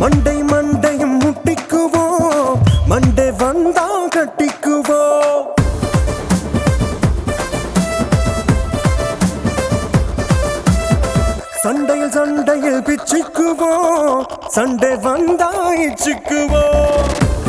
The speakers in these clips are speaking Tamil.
மண்டை மண்டையும் முட்டிக்குவோம், மண்டை வந்தா கட்டிக்குவோம். சண்டையில் சண்டையில் பிச்சுக்குவோம், சண்டை வந்தா இச்சுக்குவோம்.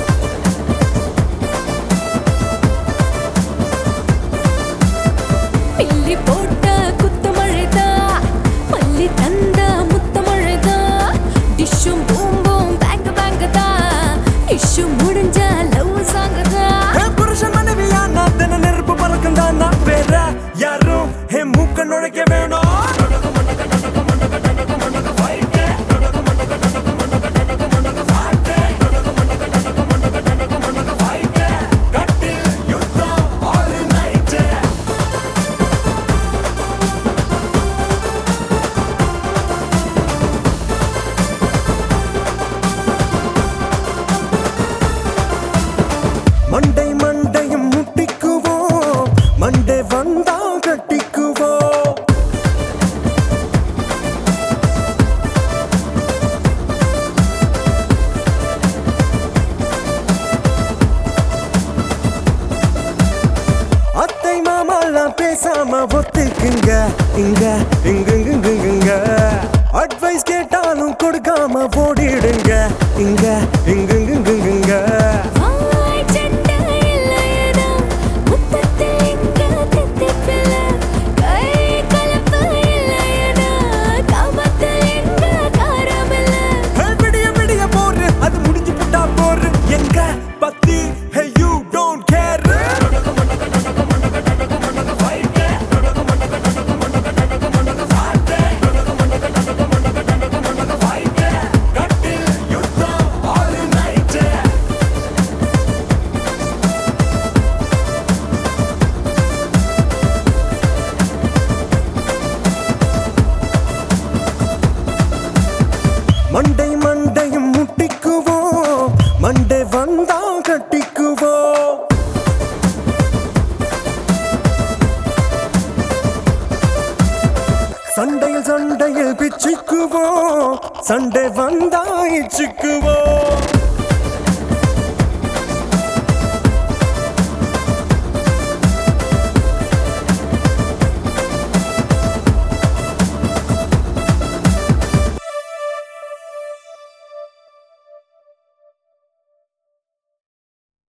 பில்லி போட்ட குத்து மழைதா, பள்ளி தந்த முத்த மழைதா, டிஷ்ஷும் பூம்பும் பேங்க பேங்கதா, இஷ்ஷு முடிஞ்ச லவ் சாங்கதா. புருஷன் மனைவியா நான் தின நெருப்பு பறக்கும் தான், நான் வேற யாரும் என் மூக்க நுழைக்க வேணும். மண்டை மண்டையும் முட்டிக்குவோம், மண்டை வந்தா கட்டிக்குவோம். அத்தை மாமாலாம் பேசாம ஒத்துக்குங்க, இங்க இங்க அட்வைஸ் கேட்டாலும் கொடுக்காம ஓடிடுங்க, இங்க இங்க வாய் சண்டை இல்லையடா, முத்தத்தில் இங்க தித்திப்பில்ல. கை கலப்பு இல்லையடா, காமத்தில் இங்க காரமில்ல. விடிய விடிய போரு, அது முடிஞ்சு புட்டா போரு, எங்க பத்தி hey you don't care. மண்டை மண்டையும் முட்டிக்குவோம், மண்டை வந்தா கட்டிக்குவோம். சண்டையில் சண்டையில் பிச்சுக்குவோம், சண்டை வந்தா இச்சுக்குவோம்.